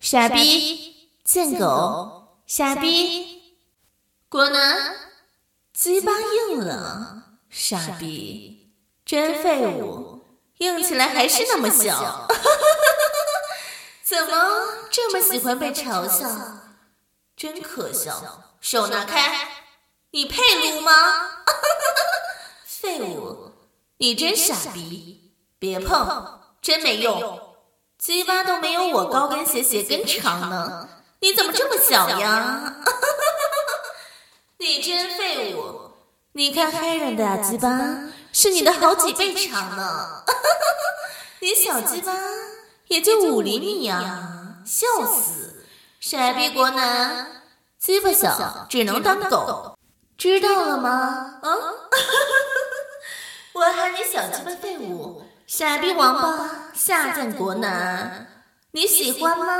傻逼，贱狗，傻逼。果然，鸡巴硬了，傻逼，真废物，硬起来还是那么小。怎么这么喜欢被嘲笑？真可笑！手拿开，你配撸吗？废物，你真傻逼，别碰，真没用。鸡巴都没有我高跟鞋鞋跟长呢，你怎么这么小呀？你真废物，你看黑人的鸡巴是你的好几倍长呢。你小鸡巴也就5厘米呀，笑死！傻逼国男，鸡巴小只能当狗，知道了吗？我喊你小鸡巴废物，傻逼王八，下贱国男，你喜欢吗？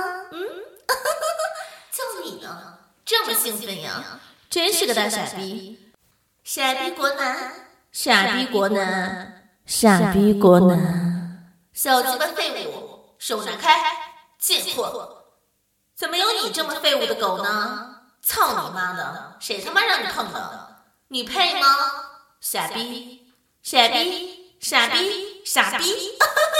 就你呢，这么兴奋呀，真是个大傻逼！傻逼国男，傻逼国男，傻逼国男，小鸡巴废物，手拿开，贱货！怎么有你这么废物的狗呢？操你妈的，谁他妈让你碰的？你配吗？傻逼，傻逼，傻逼，傻逼！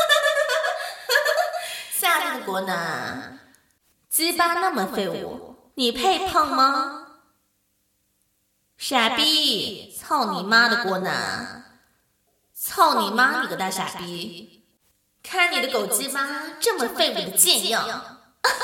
下面的国男，鸡巴那么废物，你配碰吗？傻逼，操你妈的国男！操你妈你个大傻逼！看你的狗鸡巴这么废物的贱样！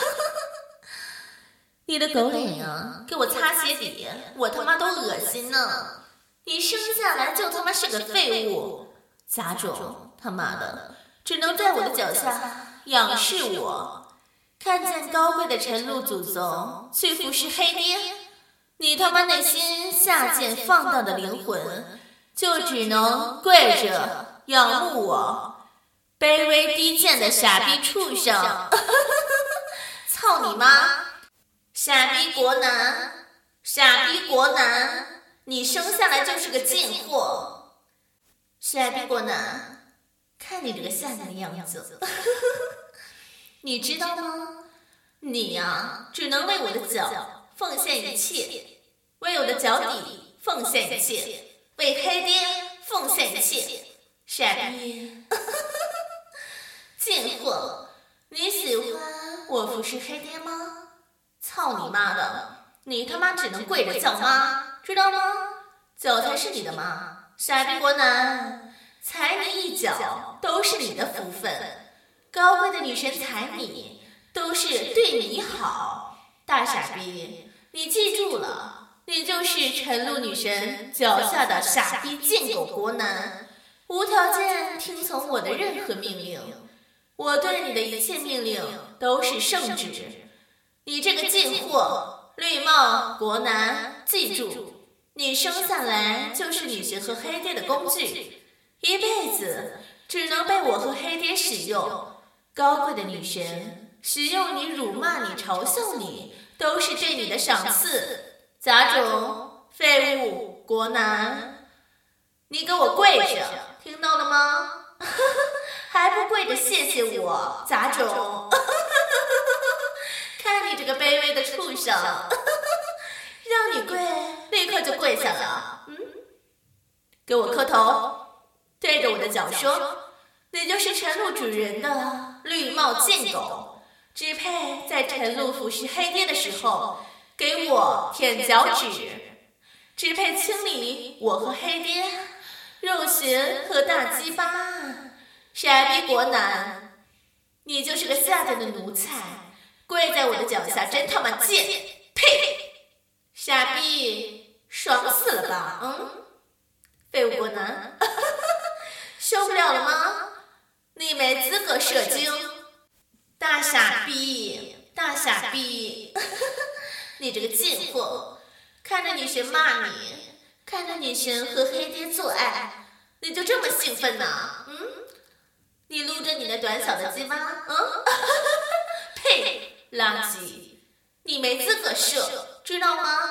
你的狗脸呀，给我擦鞋底，我他妈都恶心呢！你生下来就他妈是个废物，杂种，他妈的，只能在我的脚下仰视我，看见高贵的晨露祖宗去服侍黑爹，你他妈内心下贱放荡的灵魂，就只能跪着仰慕我，卑微低贱的傻逼畜生！操你妈！傻逼国男，傻逼国男，你生下来就是个贱货！傻逼国男，看你这个下贱的样子，你知道吗？你呀，只能为我的脚奉献一切，为我的脚底奉献一切，为黑爹奉献一切。傻逼，贱货，你喜欢我服侍黑爹吗？操你妈的，你他妈只能跪着叫妈，知道吗？脚才是你的妈，傻逼国男，踩你一脚都是你的福分，高贵的女神踩你都是对你好，大傻逼，你记住了，你就是晨露女神脚下的傻逼贱狗国男，无条件听从我的任何命令，我对你的一切命令都是圣旨。你这个贱货，绿帽国男，记住，你生下来就是女神和黑爹的工具，一辈子只能被我和黑爹使用。高贵的女神使用你、辱骂你、嘲笑你，都是对你的赏赐。杂种，废物，国男，你给我跪着，听到了吗？还不跪着谢谢我，杂种！看你这个卑微的畜生，让你跪，立刻就跪下了。给我磕头，对着我的脚说，你就是晨露主人的绿帽贱狗，只配在晨露服侍黑爹的时候给我舔脚趾，只配清理我和黑爹肉穴和大鸡巴。傻逼国男，你就是个下贱的奴才，跪在我的脚下真他妈贱！呸！傻逼，爽死了吧？废物国男，受不了了吗？你没资格射精，大傻逼，大傻逼！你这个贱货，看着女神骂你，看着女神和黑爹做爱，你就这么兴奋呢？你撸着你的短小的鸡巴，呸！垃圾，你没资格射，知道吗？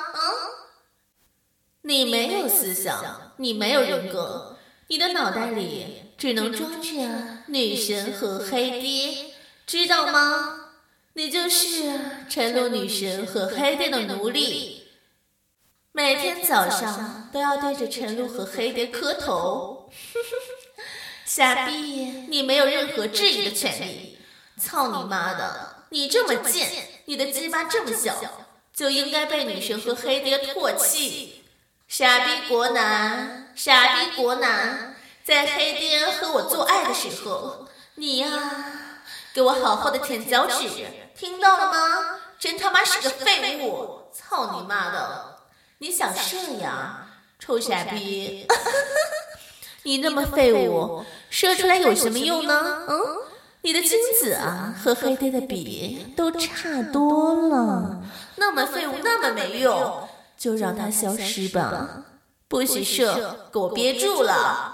你没有思想，你没有人格，你的脑袋里只能装着女神和黑爹，知道吗？ 你就是晨露女神和黑蝶的奴隶，每天早上都要对着晨露和黑蝶磕头。傻逼，你没有任何质疑的权利。操你妈的，你这么贱，你的鸡巴这么小，就应该被女神和黑蝶唾弃。傻逼国男，傻逼国男，在黑蝶和我做爱的时候，你呀，给我好好的舔脚趾，听到了吗？真他妈是个废物！操你妈的！你想射呀，臭傻逼！你那么废物，射出来有什么用呢？你的精子啊，和黑蝶的比都差多了。那么废物，那么没用，就让它消失吧。不许射，给我憋住了！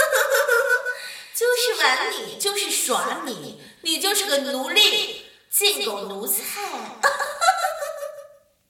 就是玩你，就是耍你，你就是个奴隶，贱狗奴才。